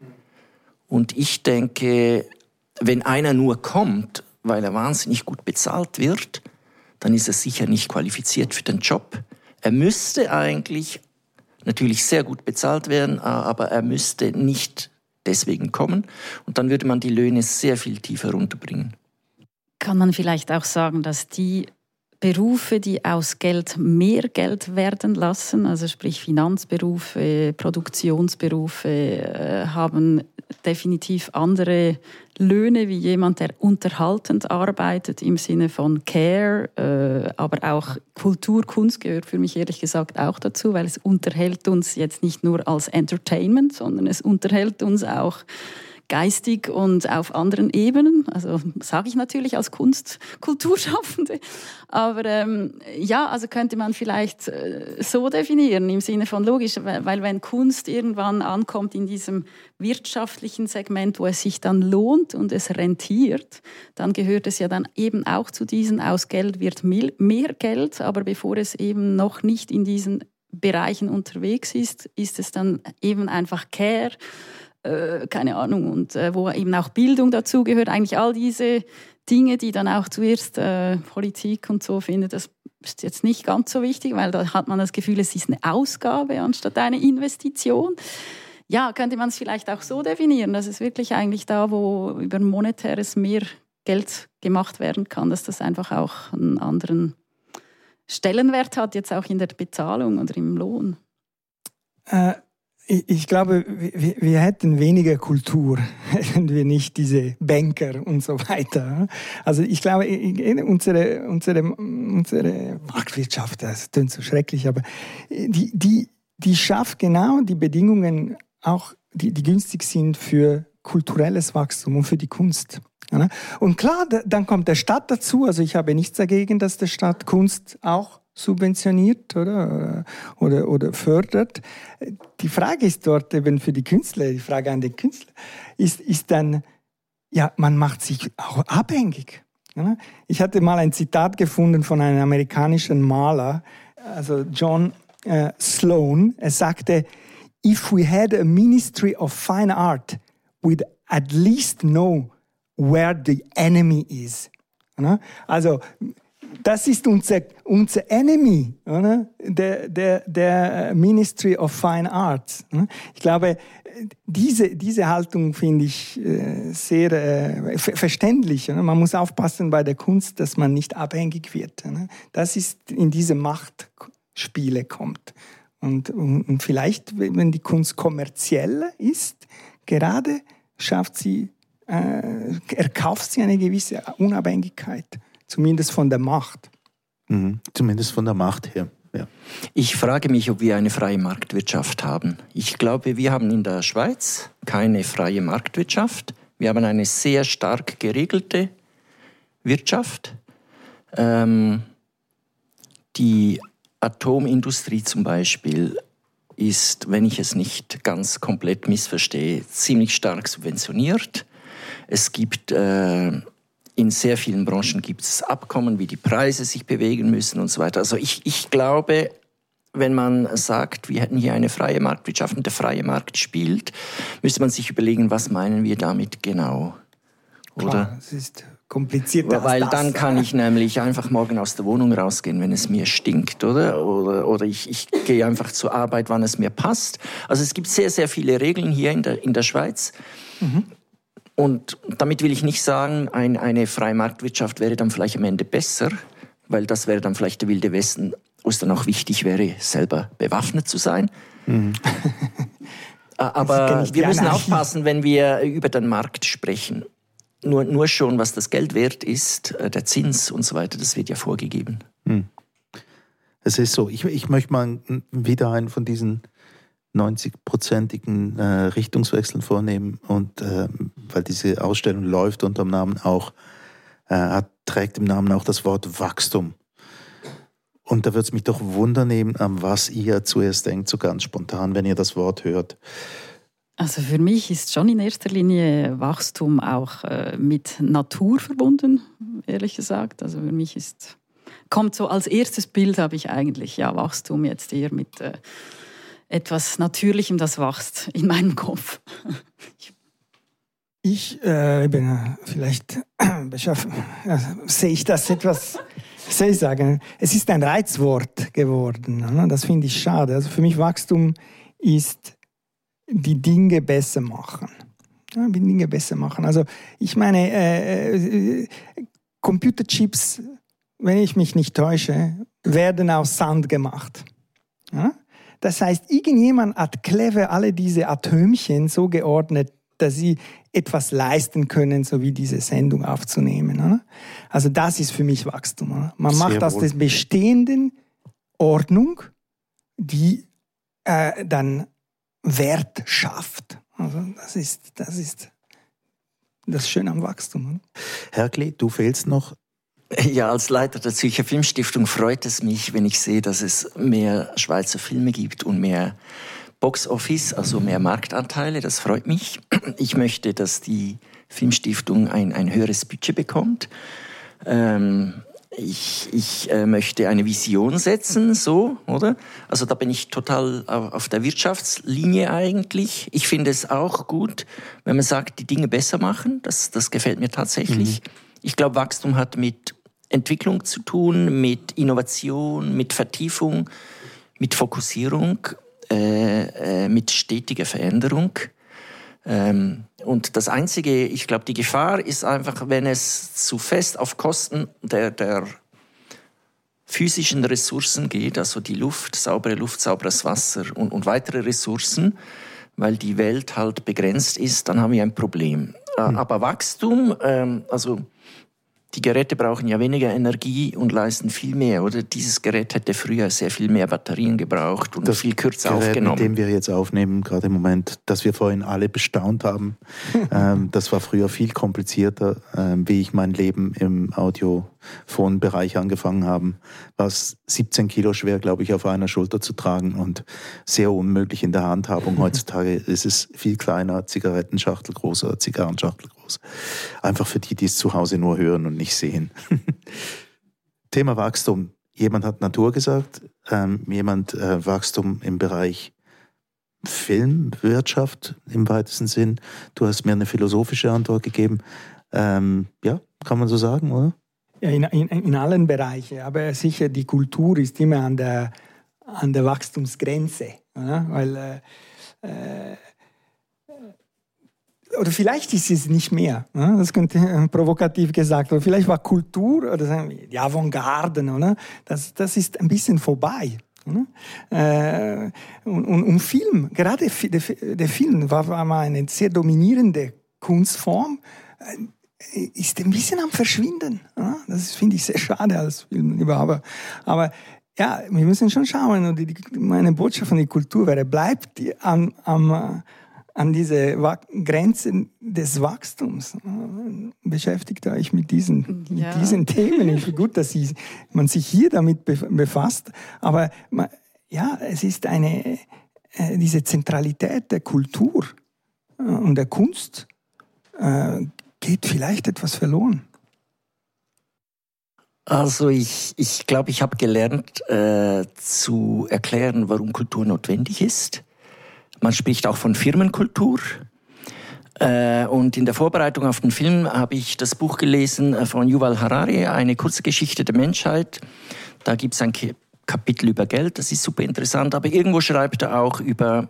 Und ich denke, wenn einer nur kommt, weil er wahnsinnig gut bezahlt wird, dann ist er sicher nicht qualifiziert für den Job. Er müsste eigentlich natürlich sehr gut bezahlt werden, aber er müsste nicht deswegen kommen. Und dann würde man die Löhne sehr viel tiefer runterbringen. Kann man vielleicht auch sagen, dass die Berufe, die aus Geld mehr Geld werden lassen, also sprich Finanzberufe, Produktionsberufe, äh, haben definitiv andere Löhne wie jemand, der unterhaltend arbeitet im Sinne von Care, äh, aber auch Kultur, Kunst gehört für mich ehrlich gesagt auch dazu, weil es unterhält uns jetzt nicht nur als Entertainment, sondern es unterhält uns auch geistig und auf anderen Ebenen. Also sage ich natürlich als Kunst, Kulturschaffende. Aber ähm, ja, also könnte man vielleicht äh, so definieren, im Sinne von logisch, weil, weil wenn Kunst irgendwann ankommt in diesem wirtschaftlichen Segment, wo es sich dann lohnt und es rentiert, dann gehört es ja dann eben auch zu diesen, aus Geld wird mehr Geld, aber bevor es eben noch nicht in diesen Bereichen unterwegs ist, ist es dann eben einfach Care, Äh, keine Ahnung, und äh, wo eben auch Bildung dazugehört, eigentlich all diese Dinge, die dann auch zuerst äh, Politik und so findet, das ist jetzt nicht ganz so wichtig, weil da hat man das Gefühl, es ist eine Ausgabe anstatt eine Investition. Ja, könnte man es vielleicht auch so definieren, dass es wirklich eigentlich da, wo über monetäres mehr Geld gemacht werden kann, dass das einfach auch einen anderen Stellenwert hat, jetzt auch in der Bezahlung oder im Lohn. Äh Ich glaube, wir, wir hätten weniger Kultur, hätten wir nicht diese Banker und so weiter. Also ich glaube, unsere, unsere, unsere Marktwirtschaft, das klingt so schrecklich, aber die, die, die schafft genau die Bedingungen, auch die, die günstig sind für kulturelles Wachstum und für die Kunst. Und klar, dann kommt der Staat dazu. Also ich habe nichts dagegen, dass der Staat Kunst auch subventioniert oder, oder, oder fördert. Die Frage ist dort eben für die Künstler, die Frage an den Künstler, ist, ist dann, ja, man macht sich auch abhängig. Ich hatte mal ein Zitat gefunden von einem amerikanischen Maler, also John äh, Sloan. Er sagte, if we had a Ministry of Fine Art, we'd at least know where the enemy is. Also, das ist unser, unser Enemy, oder? Der, der, der Ministry of Fine Arts. Ich glaube, diese, diese Haltung finde ich sehr äh, verständlich. Oder? Man muss aufpassen bei der Kunst, dass man nicht abhängig wird. Oder? Das ist in diese Machtspiele kommt. Und, und vielleicht, wenn die Kunst kommerziell ist, gerade schafft sie, äh, erkauft sie eine gewisse Unabhängigkeit. Zumindest von der Macht. Mhm. Zumindest von der Macht her, ja. Ich frage mich, ob wir eine freie Marktwirtschaft haben. Ich glaube, wir haben in der Schweiz keine freie Marktwirtschaft. Wir haben eine sehr stark geregelte Wirtschaft. Ähm, die Atomindustrie zum Beispiel ist, wenn ich es nicht ganz komplett missverstehe, ziemlich stark subventioniert. Es gibt... Äh, In sehr vielen Branchen gibt es Abkommen, wie die Preise sich bewegen müssen und so weiter. Also ich, ich glaube, wenn man sagt, wir hätten hier eine freie Marktwirtschaft und der freie Markt spielt, müsste man sich überlegen, was meinen wir damit genau, oder? Klar, es ist komplizierter. Weil dann kann ich nämlich einfach morgen aus der Wohnung rausgehen, wenn es mir stinkt, oder? Oder, oder ich, ich gehe einfach zur Arbeit, wann es mir passt. Also es gibt sehr, sehr viele Regeln hier in der, in der Schweiz. Mhm. Und damit will ich nicht sagen, ein, eine freie Marktwirtschaft wäre dann vielleicht am Ende besser, weil das wäre dann vielleicht der Wilde Westen, wo es dann auch wichtig wäre, selber bewaffnet zu sein. Mhm. Aber wir müssen aufpassen, wenn wir über den Markt sprechen. Nur, nur schon, was das Geld wert ist, der Zins und so weiter, das wird ja vorgegeben. Mhm. Es ist so, ich, ich möchte mal wieder einen von diesen neunzig-prozentigen äh, Richtungswechseln vornehmen und äh, weil diese Ausstellung läuft unter dem Namen auch, äh, hat, trägt im Namen auch das Wort Wachstum. Und da würde es mich doch wundern, an was ihr zuerst denkt, so ganz spontan, wenn ihr das Wort hört. Also für mich ist schon in erster Linie Wachstum auch äh, mit Natur verbunden, ehrlich gesagt. Also für mich ist, kommt so als erstes Bild habe ich eigentlich ja Wachstum jetzt eher mit äh, etwas Natürlichem, das wächst in meinem Kopf. Ich äh, bin äh, vielleicht beschaffen, äh, sehe ich das etwas, wie soll ich sagen, es ist ein Reizwort geworden. Ne? Das finde ich schade. Also für mich Wachstum ist die Dinge besser machen. Ja, die Dinge besser machen. Also ich meine, äh, äh, Computerchips, wenn ich mich nicht täusche, werden aus Sand gemacht. Ja? Das heißt, irgendjemand hat clever alle diese Atömchen so geordnet, dass sie etwas leisten können, so wie diese Sendung aufzunehmen. Oder? Also das ist für mich Wachstum. Oder? Man Sehr macht aus der bestehenden Ordnung, die äh, dann Wert schafft. Also das ist das, ist das Schöne am Wachstum. Oder? Herkli, du fehlst noch. Ja, als Leiter der Zürcher Filmstiftung freut es mich, wenn ich sehe, dass es mehr Schweizer Filme gibt und mehr Box-Office, also mehr Marktanteile. Das freut mich. Ich möchte, dass die Filmstiftung ein, ein höheres Budget bekommt. Ähm, ich ich äh, möchte eine Vision setzen, so, oder? Also da bin ich total auf der Wirtschaftslinie eigentlich. Ich finde es auch gut, wenn man sagt, die Dinge besser machen. Das, das gefällt mir tatsächlich. Mhm. Ich glaube, Wachstum hat mit Entwicklung zu tun, mit Innovation, mit Vertiefung, mit Fokussierung, äh, äh, mit stetiger Veränderung. Ähm, und das Einzige, ich glaube, die Gefahr ist einfach, wenn es zu fest auf Kosten der, der physischen Ressourcen geht, also die Luft, saubere Luft, sauberes Wasser und, und weitere Ressourcen, weil die Welt halt begrenzt ist, dann haben wir ein Problem. Mhm. Aber Wachstum, ähm, also die Geräte brauchen ja weniger Energie und leisten viel mehr, oder? Dieses Gerät hätte früher sehr viel mehr Batterien gebraucht und das viel kürzer Gerät, aufgenommen. Mit dem wir jetzt aufnehmen, gerade im Moment, das wir vorhin alle bestaunt haben, ähm, das war früher viel komplizierter, ähm, wie ich mein Leben im Audiophonbereich angefangen habe. War es siebzehn Kilo schwer, glaube ich, auf einer Schulter zu tragen und sehr unmöglich in der Handhabung. Heutzutage ist es viel kleiner, Zigarettenschachtel groß oder Zigarrenschachtel groß. Einfach für die, die es zu Hause nur hören und nicht sehen. Thema Wachstum. Jemand hat Natur gesagt, ähm, jemand äh, Wachstum im Bereich Filmwirtschaft im weitesten Sinn. Du hast mir eine philosophische Antwort gegeben. Ähm, ja, kann man so sagen, oder? Ja, in, in, in allen Bereichen. Aber sicher, die Kultur ist immer an der, an der Wachstumsgrenze. Oder? Weil, äh, äh, oder vielleicht ist es nicht mehr. Ne? Das könnte äh, provokativ gesagt. Oder vielleicht war Kultur oder sagen wir, die Avantgarden, oder? Das, das ist ein bisschen vorbei. Äh, und, und, und Film, gerade der, der Film war, war mal eine sehr dominierende Kunstform, äh, ist ein bisschen am Verschwinden. Ja? Das finde ich sehr schade als Filmliebhaber. Aber ja, wir müssen schon schauen. Und die, die, meine Botschaft von der Kultur wäre, bleibt am, am, an diese Grenzen des Wachstums. Beschäftigt euch mit diesen, ja. mit diesen Themen. Ich finde gut, dass sie, man sich hier damit befasst. Aber ja, es ist eine, diese Zentralität der Kultur und der Kunst äh, geht vielleicht etwas verloren. Also ich, ich glaube, ich habe gelernt äh, zu erklären, warum Kultur notwendig ist. Man spricht auch von Firmenkultur. Äh, und in der Vorbereitung auf den Film habe ich das Buch gelesen von Yuval Harari, eine kurze Geschichte der Menschheit. Da gibt es ein Kapitel über Geld, das ist super interessant. Aber irgendwo schreibt er auch über,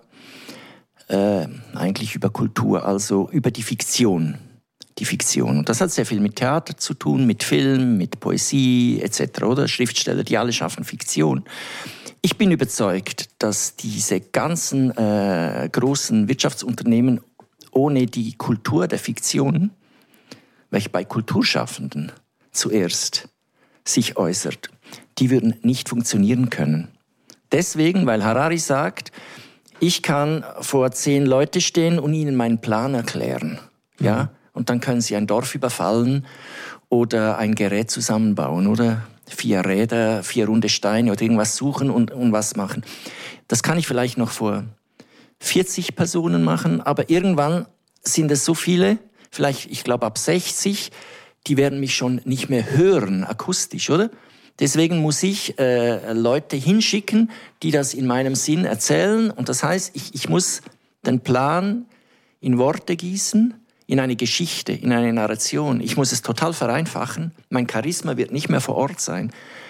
äh, eigentlich über Kultur, also über die Fiktion. Die Fiktion. Und das hat sehr viel mit Theater zu tun, mit Film, mit Poesie et cetera. Oder Schriftsteller, die alle schaffen Fiktion. Ich bin überzeugt, dass diese ganzen äh, großen Wirtschaftsunternehmen ohne die Kultur der Fiktion, welche bei Kulturschaffenden zuerst sich äußert, die würden nicht funktionieren können. Deswegen, weil Harari sagt, ich kann vor zehn Leute stehen und ihnen meinen Plan erklären. Mhm. Ja? Und dann können sie ein Dorf überfallen oder ein Gerät zusammenbauen, oder? Vier Räder, vier runde Steine oder irgendwas suchen und, und was machen. Das kann ich vielleicht noch vor vierzig Personen machen, aber irgendwann sind es so viele, vielleicht, ich glaube ab sechzig, die werden mich schon nicht mehr hören, akustisch, oder? Deswegen muss ich äh, Leute hinschicken, die das in meinem Sinn erzählen. Und das heißt, ich, ich muss den Plan in Worte gießen, in eine Geschichte, in eine Narration. Ich muss es total vereinfachen. Mein Charisma wird nicht mehr vor Ort sein.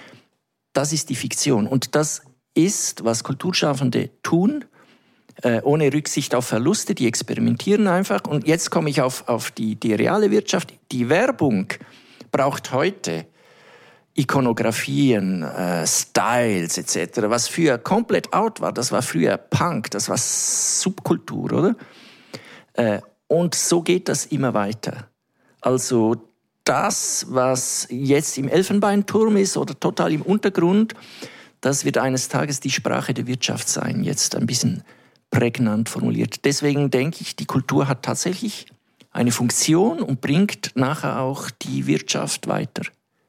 Das ist die Fiktion. Und das ist, was Kulturschaffende tun, äh, ohne Rücksicht auf Verluste. Die experimentieren einfach. Und jetzt komme ich auf, auf die, die reale Wirtschaft. Die Werbung braucht heute Ikonografien, äh, Styles et cetera. Was früher komplett out war, das war früher Punk, das war Subkultur, oder? Äh, Und so geht das immer weiter. Also das, was jetzt im Elfenbeinturm ist oder total im Untergrund, das wird eines Tages die Sprache der Wirtschaft sein, jetzt ein bisschen prägnant formuliert. Deswegen denke ich, die Kultur hat tatsächlich eine Funktion und bringt nachher auch die Wirtschaft weiter.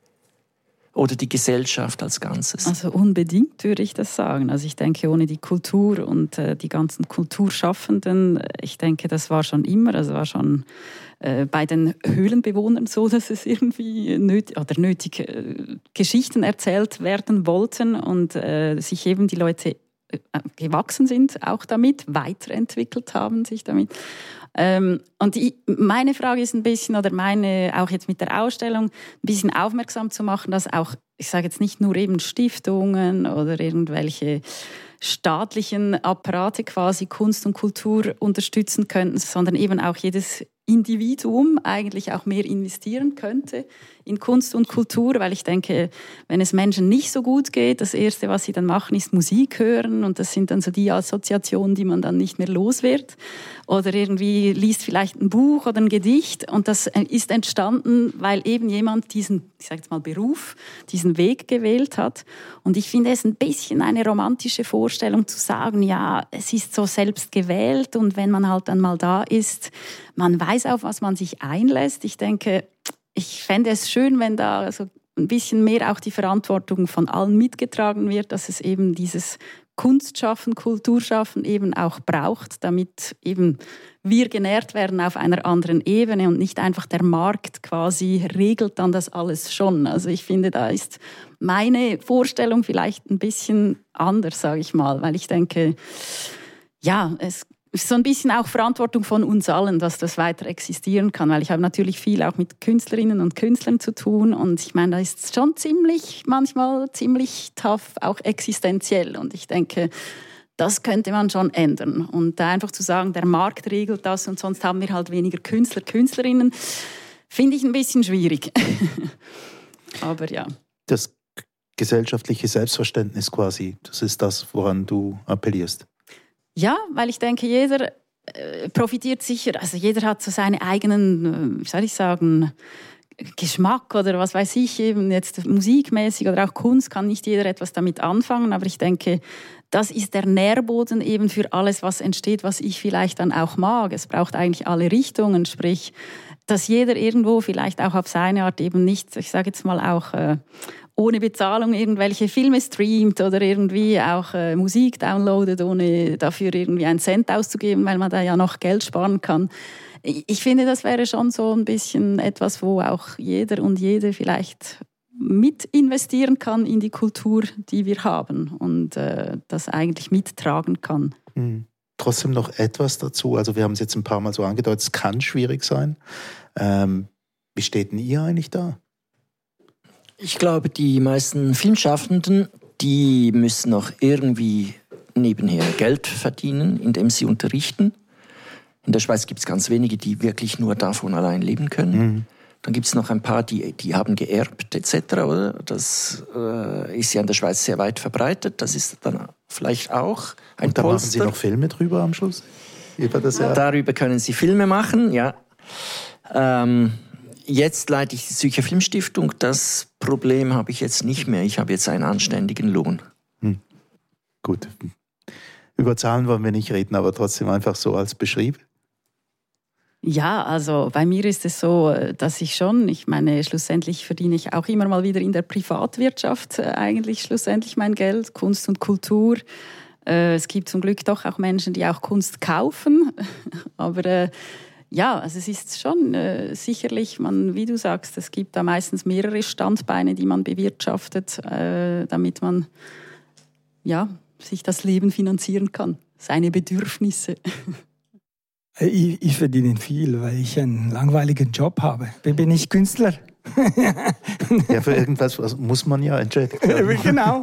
Oder die Gesellschaft als Ganzes? Also unbedingt würde ich das sagen. Also ich denke, ohne die Kultur und äh, die ganzen Kulturschaffenden, ich denke, das war schon immer, also war schon äh, bei den Höhlenbewohnern so, dass es irgendwie nötig, oder nötig äh, Geschichten erzählt werden wollten und äh, sich eben die Leute äh, gewachsen sind, auch damit, weiterentwickelt haben sich damit. Ähm, und ich, meine Frage ist ein bisschen, oder meine, auch jetzt mit der Ausstellung, ein bisschen aufmerksam zu machen, dass auch, ich sage jetzt nicht nur eben Stiftungen oder irgendwelche staatlichen Apparate quasi Kunst und Kultur unterstützen könnten, sondern eben auch jedes Individuum eigentlich auch mehr investieren könnte in Kunst und Kultur, weil ich denke, wenn es Menschen nicht so gut geht, das Erste, was sie dann machen, ist Musik hören und das sind dann so die Assoziationen, die man dann nicht mehr los wird. Oder irgendwie liest vielleicht ein Buch oder ein Gedicht und das ist entstanden, weil eben jemand diesen, ich sage jetzt mal Beruf, diesen Weg gewählt hat. Und ich finde es ein bisschen eine romantische Vorstellung zu sagen, ja, es ist so selbst gewählt und wenn man halt dann mal da ist, man weiß, auf was man sich einlässt. Ich denke, ich fände es schön, wenn da so ein bisschen mehr auch die Verantwortung von allen mitgetragen wird, dass es eben dieses Kunstschaffen, Kulturschaffen eben auch braucht, damit eben wir genährt werden auf einer anderen Ebene und nicht einfach der Markt quasi regelt dann das alles schon. Also ich finde, da ist meine Vorstellung vielleicht ein bisschen anders, sage ich mal, weil ich denke, ja, es ist so ein bisschen auch Verantwortung von uns allen, dass das weiter existieren kann, weil ich habe natürlich viel auch mit Künstlerinnen und Künstlern zu tun und ich meine, da ist es schon ziemlich, manchmal ziemlich tough, auch existenziell und ich denke, das könnte man schon ändern und da einfach zu sagen, der Markt regelt das und sonst haben wir halt weniger Künstler, Künstlerinnen, finde ich ein bisschen schwierig. Aber ja. Das gesellschaftliche Selbstverständnis quasi, das ist das, woran du appellierst. Ja, weil ich denke, jeder äh, profitiert sicher, also jeder hat so seine eigenen, äh, wie soll ich sagen, Geschmack oder was weiß ich, eben jetzt musikmäßig oder auch Kunst kann nicht jeder etwas damit anfangen, aber ich denke, das ist der Nährboden eben für alles, was entsteht, was ich vielleicht dann auch mag. Es braucht eigentlich alle Richtungen, sprich, dass jeder irgendwo vielleicht auch auf seine Art eben nicht, ich sage jetzt mal auch äh, ohne Bezahlung irgendwelche Filme streamt oder irgendwie auch äh, Musik downloadet, ohne dafür irgendwie einen Cent auszugeben, weil man da ja noch Geld sparen kann. Ich, ich finde, das wäre schon so ein bisschen etwas, wo auch jeder und jede vielleicht mit investieren kann in die Kultur, die wir haben und äh, das eigentlich mittragen kann. Mhm. Trotzdem noch etwas dazu. Also wir haben es jetzt ein paar Mal so angedeutet, es kann schwierig sein. Ähm, wie steht denn ihr eigentlich da? Ich glaube, die meisten Filmschaffenden, die müssen noch irgendwie nebenher Geld verdienen, indem sie unterrichten. In der Schweiz gibt es ganz wenige, die wirklich nur davon allein leben können. Mhm. Dann gibt es noch ein paar, die, die haben geerbt et cetera. Oder? Das äh, ist ja in der Schweiz sehr weit verbreitet. Das ist dann vielleicht auch ein Und da Polster. machen Sie noch Filme drüber am Schluss? Über das Jahr? Darüber können Sie Filme machen, ja. Ähm, jetzt leite ich die Zürcher Filmstiftung. Das Problem habe ich jetzt nicht mehr. Ich habe jetzt einen anständigen Lohn. Hm. Gut. Über Zahlen wollen wir nicht reden, aber trotzdem einfach so als Beschrieb. Ja, also bei mir ist es so, dass ich schon, ich meine, schlussendlich verdiene ich auch immer mal wieder in der Privatwirtschaft eigentlich schlussendlich mein Geld, Kunst und Kultur. Es gibt zum Glück doch auch Menschen, die auch Kunst kaufen, aber ja, also es ist schon äh, sicherlich, man, wie du sagst, es gibt da meistens mehrere Standbeine, die man bewirtschaftet, äh, damit man ja, sich das Leben finanzieren kann, seine Bedürfnisse. Ich, ich verdiene viel, weil ich einen langweiligen Job habe. Bin ich Künstler? Ja, für irgendwas muss man ja entschädigt werden. Genau.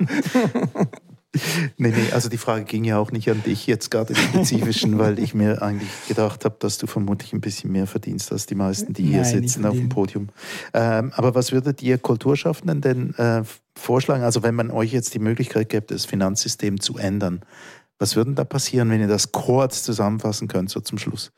Nee, nee, also die Frage ging ja auch nicht an dich jetzt gerade im Spezifischen, weil ich mir eigentlich gedacht habe, dass du vermutlich ein bisschen mehr verdienst als die meisten, die hier Nein, sitzen auf dem Podium. Ähm, aber was würdet ihr Kulturschaffenden denn äh, vorschlagen? Also wenn man euch jetzt die Möglichkeit gäbe, das Finanzsystem zu ändern, was würde da passieren, wenn ihr das kurz zusammenfassen könnt, so zum Schluss?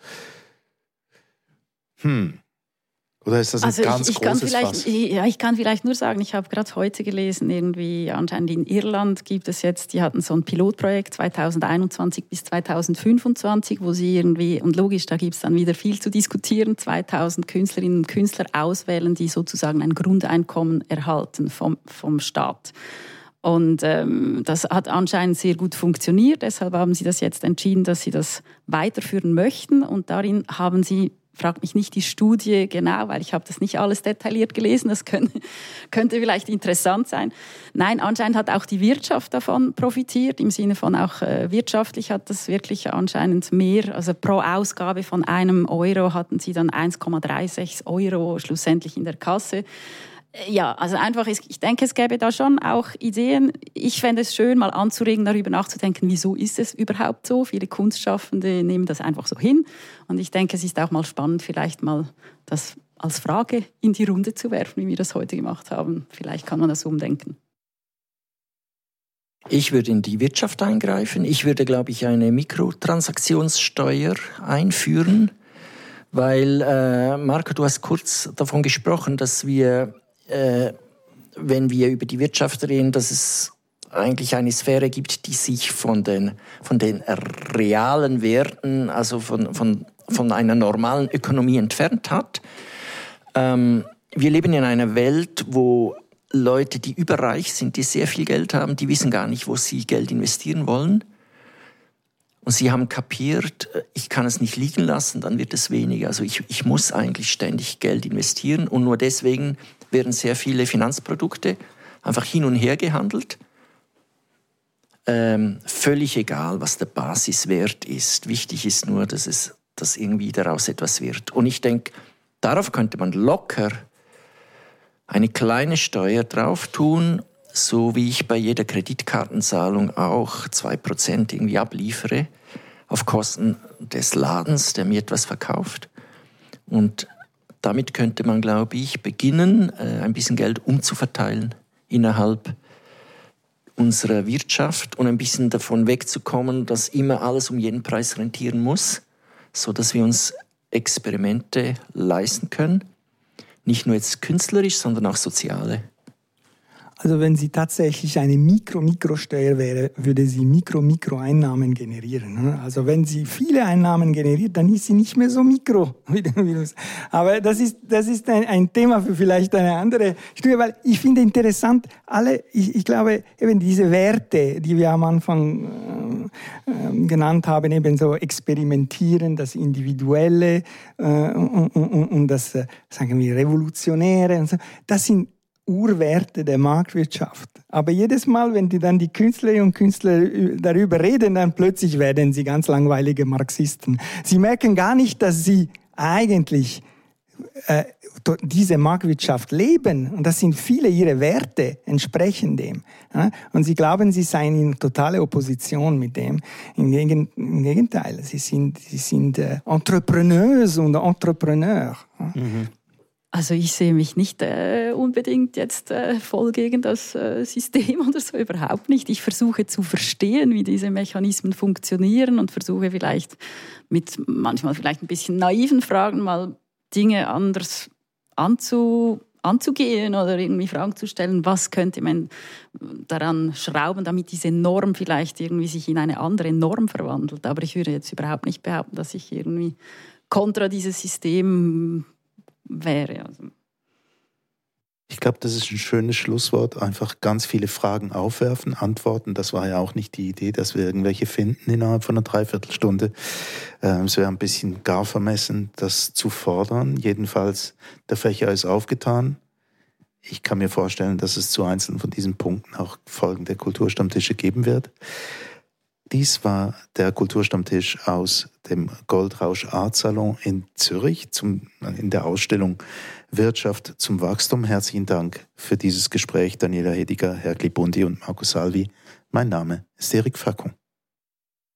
Hm. Oder ist das ein also ganz ich, ich großes kann vielleicht, Fass? Ja, ich kann vielleicht nur sagen, ich habe gerade heute gelesen, irgendwie anscheinend in Irland gibt es jetzt, die hatten so ein Pilotprojekt zweitausendeinundzwanzig bis zweitausendfünfundzwanzig, wo sie irgendwie, und logisch, da gibt es dann wieder viel zu diskutieren, zweitausend Künstlerinnen und Künstler auswählen, die sozusagen ein Grundeinkommen erhalten vom, vom Staat. Und ähm, das hat anscheinend sehr gut funktioniert. Deshalb haben sie das jetzt entschieden, dass sie das weiterführen möchten. Und darin haben sie, fragt mich nicht die Studie genau, weil ich habe das nicht alles detailliert gelesen. Das könnte, könnte vielleicht interessant sein. Nein, anscheinend hat auch die Wirtschaft davon profitiert. Im Sinne von auch äh, wirtschaftlich hat das wirklich anscheinend mehr. Also pro Ausgabe von einem Euro hatten sie dann eins Komma sechsunddreißig Euro schlussendlich in der Kasse. Ja, also einfach, ich denke, es gäbe da schon auch Ideen. Ich fände es schön, mal anzuregen, darüber nachzudenken, wieso ist es überhaupt so? Viele Kunstschaffende nehmen das einfach so hin. Und ich denke, es ist auch mal spannend, vielleicht mal das als Frage in die Runde zu werfen, wie wir das heute gemacht haben. Vielleicht kann man das umdenken. Ich würde in die Wirtschaft eingreifen. Ich würde, glaube ich, eine Mikrotransaktionssteuer einführen, weil, äh, Marco, du hast kurz davon gesprochen, dass wir Äh, wenn wir über die Wirtschaft reden, dass es eigentlich eine Sphäre gibt, die sich von den, von den realen Werten, also von, von, von einer normalen Ökonomie entfernt hat. Ähm, wir leben in einer Welt, wo Leute, die überreich sind, die sehr viel Geld haben, die wissen gar nicht, wo sie Geld investieren wollen. Und sie haben kapiert, ich kann es nicht liegen lassen, dann wird es weniger. Also ich, ich muss eigentlich ständig Geld investieren und nur deswegen werden sehr viele Finanzprodukte einfach hin und her gehandelt. ähm, völlig egal, was der Basiswert ist. Wichtig ist nur, dass es dass irgendwie daraus etwas wird. Und ich denke, darauf könnte man locker eine kleine Steuer drauf tun, so wie ich bei jeder Kreditkartenzahlung auch zwei Prozent irgendwie abliefere auf Kosten des Ladens, der mir etwas verkauft. Und damit könnte man, glaube ich, beginnen, ein bisschen Geld umzuverteilen innerhalb unserer Wirtschaft und ein bisschen davon wegzukommen, dass immer alles um jeden Preis rentieren muss, sodass wir uns Experimente leisten können. Nicht nur jetzt künstlerisch, sondern auch soziale. Also wenn sie tatsächlich eine Mikro-Mikrosteuer wäre, würde sie Mikro-Mikro-Einnahmen generieren. Also wenn sie viele Einnahmen generiert, dann ist sie nicht mehr so mikro. Aber das ist, das ist ein, ein Thema für vielleicht eine andere Studie, weil ich finde interessant, alle, ich, ich glaube, eben diese Werte, die wir am Anfang äh, genannt haben, eben so experimentieren, das Individuelle äh, und, und, und das, äh, sagen wir, Revolutionäre und so, das sind Urwerte der Marktwirtschaft. Aber jedes Mal, wenn die dann die Künstlerinnen und Künstler darüber reden, dann plötzlich werden sie ganz langweilige Marxisten. Sie merken gar nicht, dass sie eigentlich äh, diese Marktwirtschaft leben. Und das sind viele ihre Werte, entsprechen dem. Ja? Und sie glauben, sie seien in totale Opposition mit dem. Im, Gegen, im Gegenteil, sie sind, sie sind äh, Entrepreneurs und Entrepreneur. Ja? Mhm. Also ich sehe mich nicht äh, unbedingt jetzt äh, voll gegen das äh, System oder so, überhaupt nicht. Ich versuche zu verstehen, wie diese Mechanismen funktionieren und versuche vielleicht mit manchmal vielleicht ein bisschen naiven Fragen mal Dinge anders anzu, anzugehen oder irgendwie Fragen zu stellen, was könnte man daran schrauben, damit diese Norm vielleicht irgendwie sich in eine andere Norm verwandelt. Aber ich würde jetzt überhaupt nicht behaupten, dass ich irgendwie kontra dieses System wäre. Also. Ich glaube, das ist ein schönes Schlusswort. Einfach ganz viele Fragen aufwerfen, antworten. Das war ja auch nicht die Idee, dass wir irgendwelche finden innerhalb von einer Dreiviertelstunde. Ähm, es wäre ein bisschen gar vermessen, das zu fordern. Jedenfalls, der Fächer ist aufgetan. Ich kann mir vorstellen, dass es zu einzelnen von diesen Punkten auch folgende Kulturstammtische geben wird. Dies war der Kulturstammtisch aus dem Goldrausch Art Salon in Zürich zum, in der Ausstellung Wirtschaft zum Wachstum. Herzlichen Dank für dieses Gespräch, Daniela Hediger, Herr Glibundi und Marco Salvi. Mein Name ist Eric Facon.